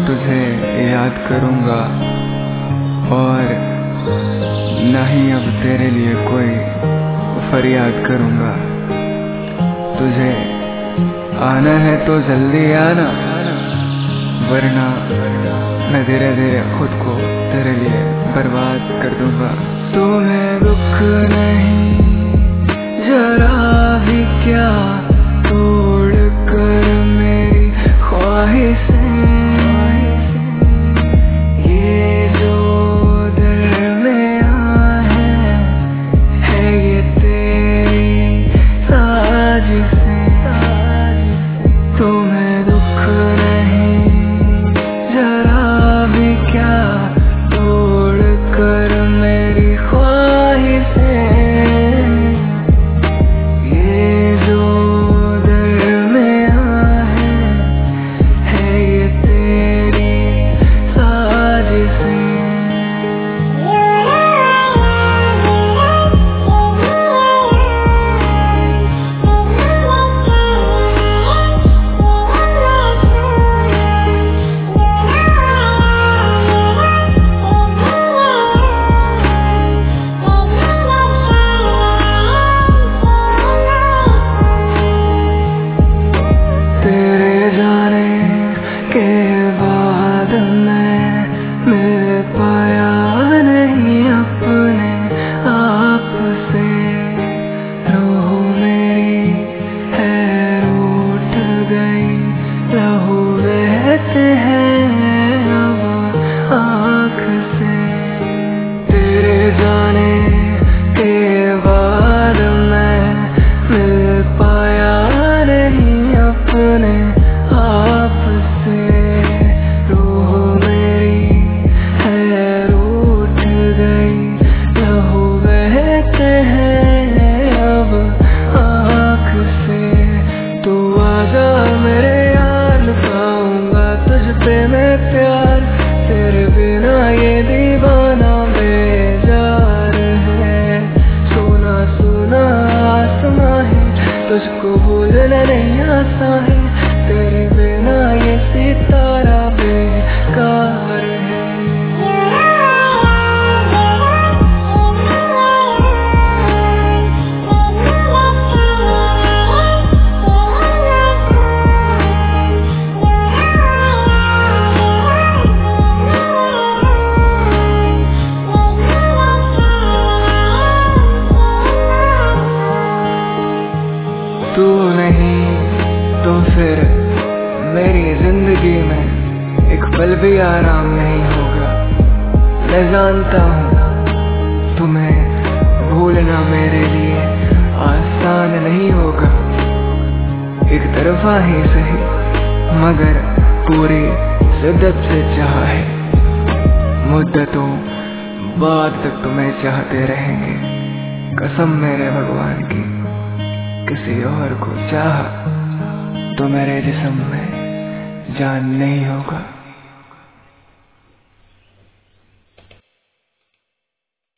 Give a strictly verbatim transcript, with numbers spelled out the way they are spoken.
तुझे याद करूँगा और न ही अब तेरे लिए कोई फरियाद करूँगा। तुझे आना है तो जल्दी आना, वरना मैं धीरे धीरे खुद को तेरे लिए बर्बाद कर दूंगा। तुम्हें दुख नहीं जरा भी क्या, तोड़ कर मेरी ख्वाहिशें, ये जो दरमियां है, है ये तेरी साजिशें। तुम्हें दुख नहीं जरा भी क्या, तोड़ कर मेरी ख्वाहिशें, ये जो दरमियां है, है ये तेरी साजिशें। तेरे जाने के बाद मैं मिल पाया नहीं अपने आप से, रूह मेरी है रूठ गई, लहू बहते हैं अब आँख से। तेरे जाने के बाद मैं मिल पाया नहीं अपने आप से, रूह मेरी है रूठ गई, लहू बहते हैं अब आँख से। तू आजा मेरे यार, पाऊंगा तुझ पे मैं प्यार, तेरे बिना ये दीवाना बेजार है। सोना सोना आसमां है, तुझको भूलना नहीं आसान है, तेरे बिना ये सितारा बेकार है। तू नहीं तो फिर मेरी जिंदगी में एक पल भी आराम नहीं होगा। मैं जानता हूँ तुम्हें भूलना मेरे लिए आसान नहीं होगा। एक तरफा ही सही मगर पूरी शिद्दत से चाह है, मुद्दतों बाद तक तुम्हें चाहते रहेंगे। कसम मेरे भगवान की, किसी और को चाहा तो मेरे जिस्म में जान नहीं होगा।